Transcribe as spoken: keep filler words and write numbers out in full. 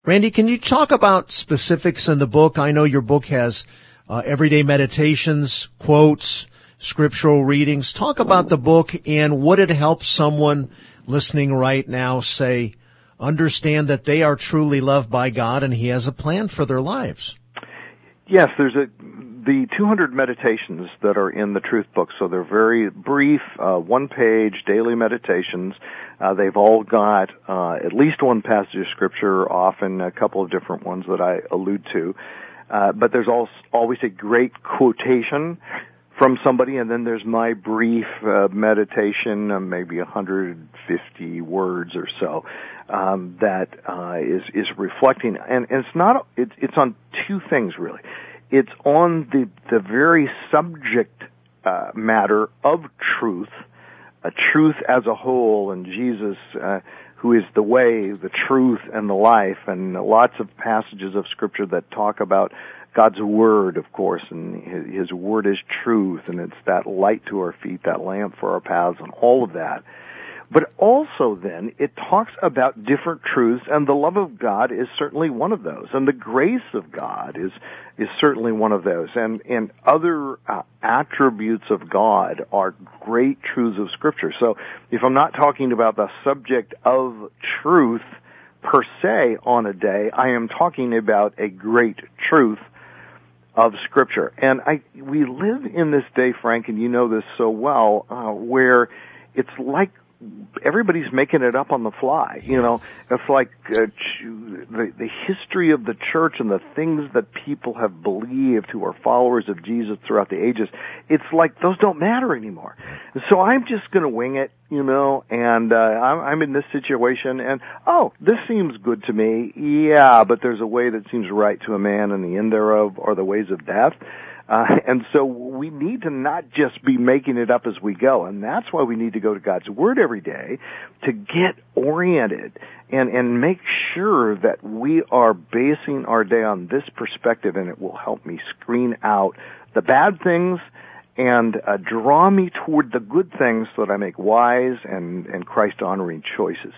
Randy, can you talk about specifics in the book? I know your book has uh, everyday meditations, quotes, scriptural readings. Talk about the book and what it helps someone listening right now say, understand that they are truly loved by God and He has a plan for their lives. Yes, there's a the two hundred meditations that are in the Truth Book, so they're very brief, uh, one-page daily meditations. Uh, they've all got uh, at least one passage of Scripture, often a couple of different ones that I allude to. Uh, but there's also always a great quotation from somebody, and then there's my brief uh, meditation, uh, maybe one hundred fifty words or so, um, that uh, is is reflecting, and, and it's not it, it's on two things really. It's on the the very subject uh, matter of truth, uh, truth as a whole, and Jesus, uh, who is the way, the truth, and the life, and lots of passages of Scripture that talk about God's Word, of course, and His, His Word is truth, and it's that light to our feet, that lamp for our paths, and all of that. But also then, it talks about different truths, and the love of God is certainly one of those, and the grace of God is is certainly one of those, and, and other uh, attributes of God are great truths of Scripture. So if I'm not talking about the subject of truth per se on a day, I am talking about a great truth of Scripture. And I we live in this day, Frank, and you know this so well, uh, where it's like everybody's making it up on the fly. You know, it's like uh, the, the history of the church and the things that people have believed who are followers of Jesus throughout the ages. It's like those don't matter anymore. So I'm just going to wing it, you know, and uh, I'm, I'm in this situation, and oh, this seems good to me. Yeah, but there's a way that seems right to a man, and the end thereof are the ways of death. Uh, and so we need to not just be making it up as we go, and that's why we need to go to God's Word every day to get oriented and, and make sure that we are basing our day on this perspective, and it will help me screen out the bad things and uh, draw me toward the good things so that I make wise and, and Christ-honoring choices.